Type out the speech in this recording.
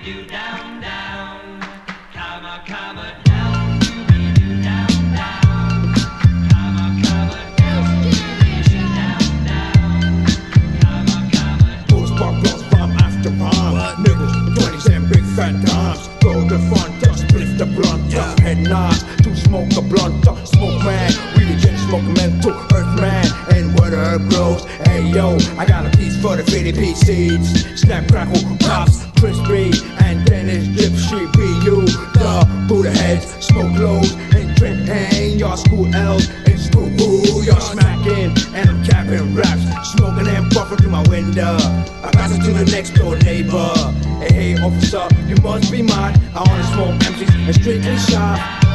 do down, down. Come on, down, do down, down. Come on, down, do down, down. Come on. Bulls pop blunts, bomb after bomb. Niggas, 20s and big fat dimes. Go to front, split the blunt, head nods to smoke a blunt, smoke man. We the gen smoke mental, earth man, and where the herb grows. Hey yo, I got a piece for the VDP seeds. Snap, crackle, pops, crispy, and then it's drip sheet. Be you, the Buddha heads, smoke loads, and drink hang. Y'all school L's and school boo. Y'all smacking, and I'm capping raps, smoking and puffing through my window. I pass it to the next door neighbor. Hey, officer, you must be mine. I only smoke empties and strictly shot.